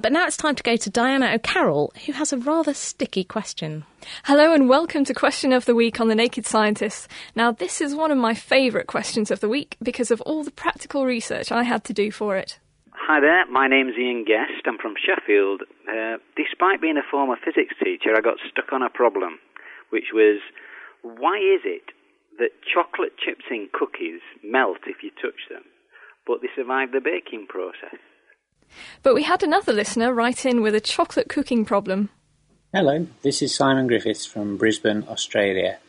But now it's time to go to Diana O'Carroll, who has a rather sticky question. Hello and welcome to Question of the Week on The Naked Scientist. Now, this is one of my favourite questions of the week because of all the practical research I had to do for it. Hi there, my name's Ian Guest. I'm from Sheffield. Despite being a former physics teacher, I got stuck on a problem, which was, why is it that chocolate chips in cookies melt if you touch them, but they survive the baking process? But we had another listener write in with a chocolate cooking problem. Hello, this is Simon Griffiths from Brisbane, Australia.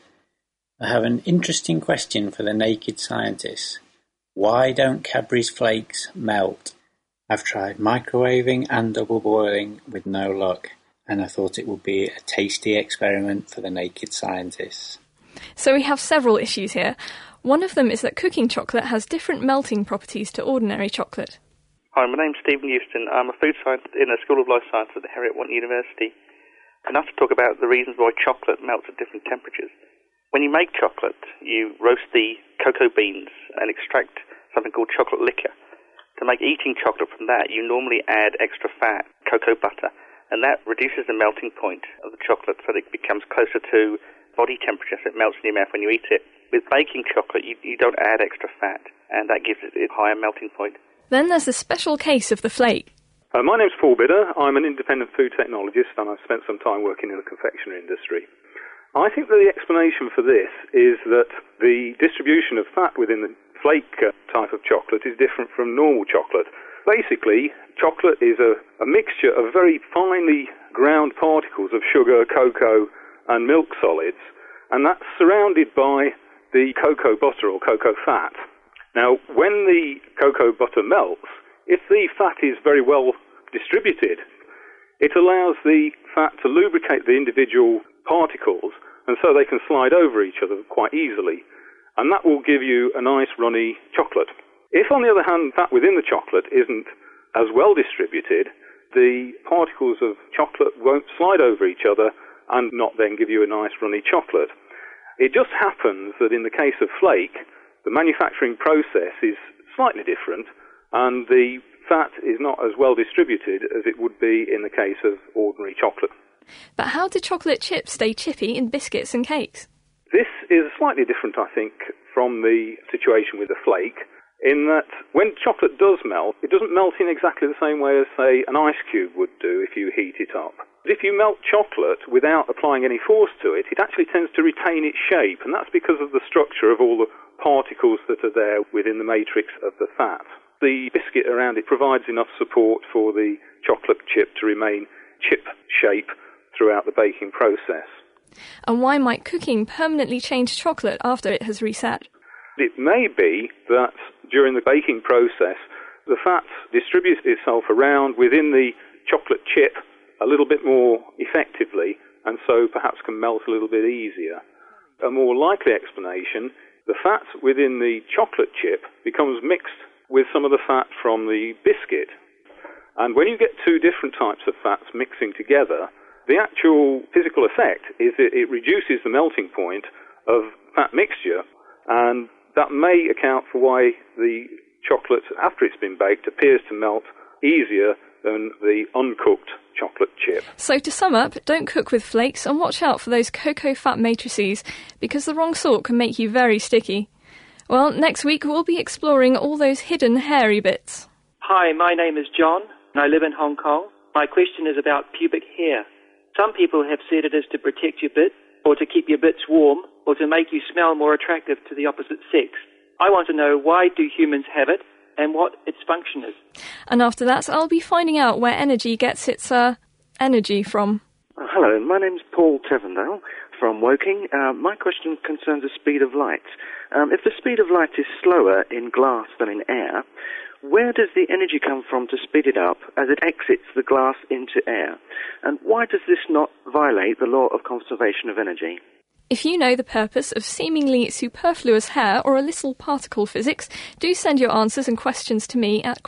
I have an interesting question for the naked scientists. Why don't Cadbury's flakes melt? I've tried microwaving and double boiling with no luck, and I thought it would be a tasty experiment for the naked scientists. So we have several issues here. One of them is that cooking chocolate has different melting properties to ordinary chocolate. Hi, my name's Stephen Houston. I'm a food scientist in the School of Life Science at the Heriot-Watt University. And I have to talk about the reasons why chocolate melts at different temperatures. When you make chocolate, you roast the cocoa beans and extract something called chocolate liquor. To make eating chocolate from that, you normally add extra fat, cocoa butter, and that reduces the melting point of the chocolate so that it becomes closer to body temperature, so it melts in your mouth when you eat it. With baking chocolate, you don't add extra fat, and that gives it a higher melting point. Then there's the special case of the flake. My name's Paul Bidder. I'm an independent food technologist and I've spent some time working in the confectionery industry. I think that the explanation for this is that the distribution of fat within the flake type of chocolate is different from normal chocolate. Basically, chocolate is a mixture of very finely ground particles of sugar, cocoa and milk solids, and that's surrounded by the cocoa butter or cocoa fat. Now, when the cocoa butter melts, if the fat is very well distributed, it allows the fat to lubricate the individual particles, and so they can slide over each other quite easily. And that will give you a nice runny chocolate. If, on the other hand, fat within the chocolate isn't as well distributed, the particles of chocolate won't slide over each other and not then give you a nice runny chocolate. It just happens that in the case of flake, the manufacturing process is slightly different, and the fat is not as well distributed as it would be in the case of ordinary chocolate. But how do chocolate chips stay chippy in biscuits and cakes? This is slightly different, I think, from the situation with the flake, in that when chocolate does melt, it doesn't melt in exactly the same way as, say, an ice cube would do if you heat it up. If you melt chocolate without applying any force to it, it actually tends to retain its shape, and that's because of the structure of all the particles that are there within the matrix of the fat. The biscuit around it provides enough support for the chocolate chip to remain chip shape throughout the baking process. And why might cooking permanently change chocolate after it has reset? It may be that during the baking process, the fat distributes itself around within the chocolate chip a little bit more effectively, and so perhaps can melt a little bit easier. A more likely explanation, the fat within the chocolate chip becomes mixed with some of the fat from the biscuit. And when you get two different types of fats mixing together, the actual physical effect is that it reduces the melting point of fat mixture, and that may account for why the chocolate, after it's been baked, appears to melt easier than the uncooked chocolate chip. So to sum up, don't cook with flakes and watch out for those cocoa fat matrices, because the wrong sort can make you very sticky. Well, next week we'll be exploring all those hidden hairy bits. Hi, my name is John and I live in Hong Kong. My question is about pubic hair. Some people have said it is to protect your bit, or to keep your bits warm, or to make you smell more attractive to the opposite sex. I want to know, why do humans have it and what its function is? And after that, I'll be finding out where energy gets its energy from. Hello, my name's Paul Tevendale from Woking. My question concerns the speed of light. If the speed of light is slower in glass than in air, where does the energy come from to speed it up as it exits the glass into air? And why does this not violate the law of conservation of energy? If you know the purpose of seemingly superfluous hair or a little particle physics, do send your answers and questions to me at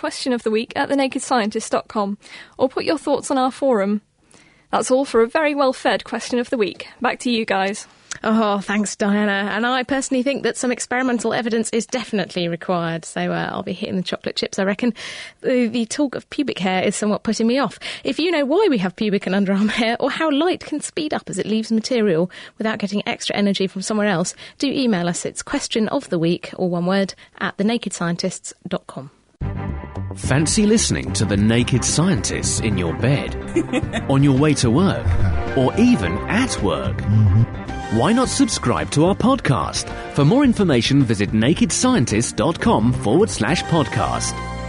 questionoftheweek@thenakedscientist.com, or put your thoughts on our forum. That's all for a very well-fed Question of the Week. Back to you guys. Oh, thanks, Diana. And I personally think that some experimental evidence is definitely required. So I'll be hitting the chocolate chips, I reckon. The talk of pubic hair is somewhat putting me off. If you know why we have pubic and underarm hair, or how light can speed up as it leaves material without getting extra energy from somewhere else, do email us. It's question of the week, all one word, at thenakedscientists.com. Fancy listening to The Naked Scientists in your bed, on your way to work, or even at work? Why not subscribe to our podcast? For more information, visit nakedscientists.com/podcast.